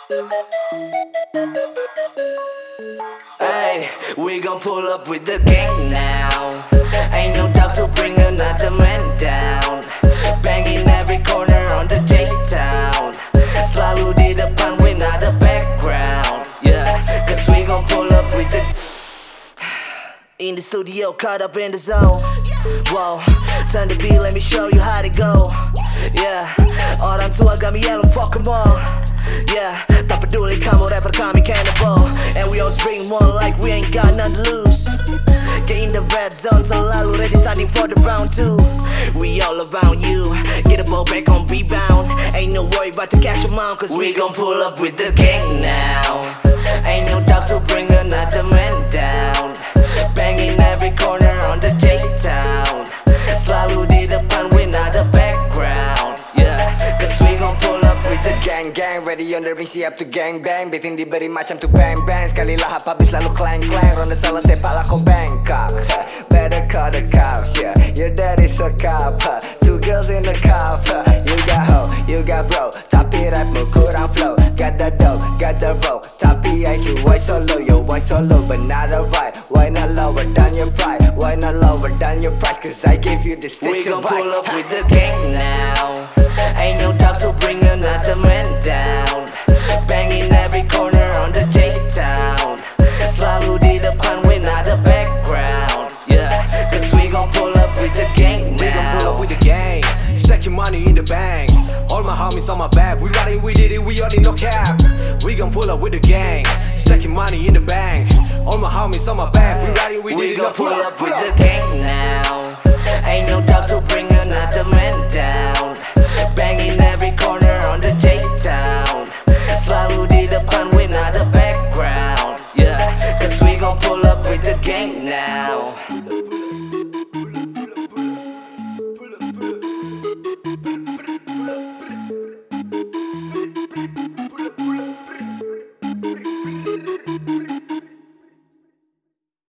Hey, we gon' pull up with the gang now. Ain't no doubt to bring another man down. Banging every corner on the J-Town. Selalu di depan, we not the background. Yeah, cause we gon' pull up with the in the studio, caught up in the zone. Whoa, turn the beat, let me show you how to go. Yeah, orang tua kami yellow, fuck 'em all. Yeah, tak peduli kamu rapper, kami cannibal. And we always bring more like we ain't got nothing to lose. Get in the red zone, selalu ready starting for the round 2. We all around you, get the ball back on rebound. Ain't no worry about the cash amount, cause we gon' pull up with the gang now. Ain't no doubt to bring another man down. Banging every corner on the J-Town. Selalu di depan, we not the background. Yeah, cause we gon' pull up with the Gang gang, ready on the ring, siap to gang bang. Beating diberi macam tu bang bang. Sekali lahap habis lalu clang clang. Ronda salah sepak lah kau Bangkok. Better call the cops, yeah. Your daddy's a cop. 2 girls in the cop. You got hoe, you got bro. Tapi rapmu kurang flow. Got the dough, got the roll. Tapi IQ why so low, yo why so low but not alright. Why not lower than your pride? Why not lower than your price? Cause I gave you this we station gon' vibes. pull up with the gang now. Ain't no doubt to bring another man down. Banging every corner on the J-Town. Selalu di depan, we not the background. Yeah, cause we gon' pull up with the gang now. We gon' pull up with the gang, stacking money in the bank. All my homies on my back, we got it, we did it, we already no cap. We gon' pull up with the gang, stacking money in the bank. All my homies on my back, we got it, we did it, gon' no pull up with the gang now. Ain't no doubt to bring another man down. Banging every corner on the J-Town. Selalu di depan, we not the background. Yeah, cause we gon' pull up with the gang now.